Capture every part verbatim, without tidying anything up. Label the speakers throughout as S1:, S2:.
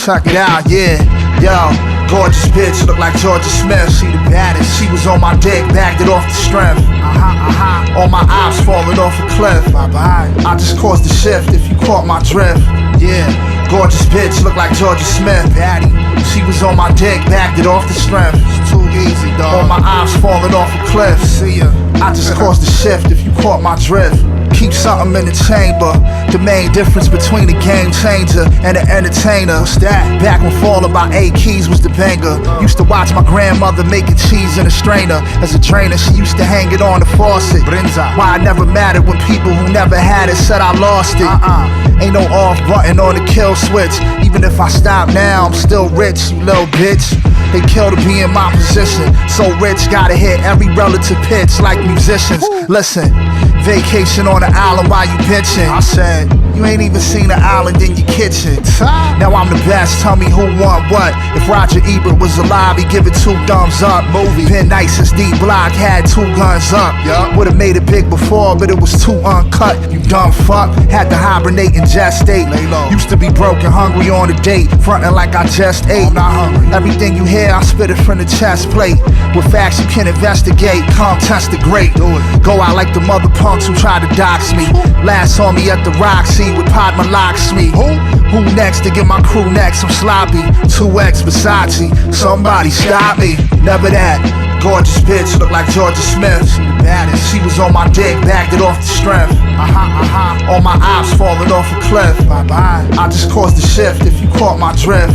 S1: check it out, yeah. Yo, gorgeous bitch, look like Georgia Smith. She the baddest. She was on my dick, backed it off the strength. Uh-huh, uh-huh. All my ops falling off a cliff. Bye-bye. I just caused the shift if you caught my drift. Yeah, gorgeous bitch, look like Georgia Smith. Baddie. She was on my dick, backed it off the strength. It's too easy, dog. All my ops falling off a cliff. See ya. I just caused the shift if you caught my drift. Keep something in the chamber. The main difference between a game changer and an entertainer. What's that? Back when Falling by A Keys was the banger. Used to watch my grandmother making cheese in a strainer. As a trainer, she used to hang it on the faucet. Why it never mattered when people who never had it said I lost it. Uh-uh. Ain't no off button on the kill switch. Even if I stop now, I'm still rich, you little bitch. They kill to be in my position. So rich, gotta hit every relative pitch like musicians. Listen, vacation on the island while you bitching. I said, you ain't even seen the island in your kitchen. Now I'm the best, tell me who won what. If Roger Ebert was alive, he'd give it two thumbs up. Movie. Been nice since D Block had two guns up. Yep. Would've made it big before, but it was too uncut. You dumb fuck, had to hibernate and gestate. Used to be broke and hungry on a date, frontin' like I just ate. I'm not hungry. Everything you hear, I spit it from the chest plate. With facts you can investigate, come test the great. Go out like the mother punks who tried to dox me. Last saw me at the Roxy with Padma Lakshmi. Who? Who next to get my crew next? I'm sloppy. two X Versace. Somebody stop me. Never that. Gorgeous bitch, look like Georgia Smith. She the baddest. She was on my dick, backed it off the strength. Uh-huh, uh-huh. All my ops falling off a cliff. Bye-bye. I just caused the shift if you caught my drift.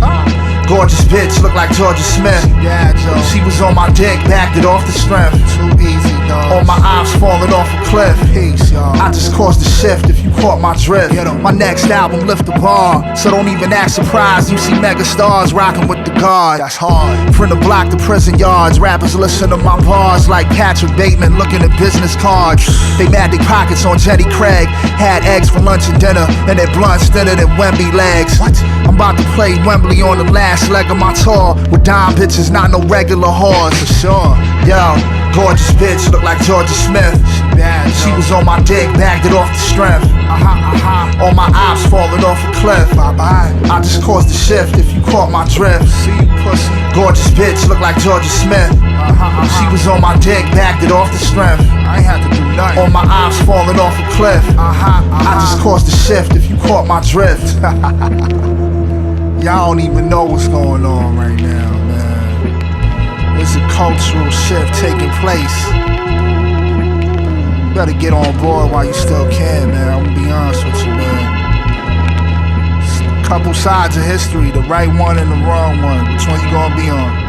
S1: Gorgeous bitch, look like Georgia Smith. Yeah, Joe. She was on my dick, backed it off the strength. Too easy, dog. All my ops falling off a cliff. Peace, y'all. I just caused the shift if you caught my drift. My next album lift the bar, so don't even act surprised you see mega stars rocking with the guard. That's hard. From the block to prison yards, rappers listen to my bars like Patrick Bateman looking at business cards. They mad they pockets on Jenny Craig. Had eggs for lunch and dinner, and their blunts thinner than Wemby legs. What? I'm about to play Wembley on the last leg of my tour with dime bitches, not no regular whores, for sure. Yo, gorgeous bitch, look like Georgia Smith. She bad, she was on my dick, backed it off the strength. Uh-huh, uh-huh. All my ops falling off a cliff. Bye-bye. I just caused the shift if you caught my drift. See you, pussy. Gorgeous bitch, look like Georgia Smith. Uh-huh, uh-huh. She was on my dick, backed it off the strength. I ain't had to do nothing. All my ops falling off a cliff. Uh-huh, uh-huh. I just caused the shift if you caught my drift. Y'all don't even know what's going on right now, man. There's a cultural shift taking place. You better get on board while you still can, man. I'm gonna be honest with you, man. It's a couple sides of history, the right one and the wrong one. Which one you gonna be on?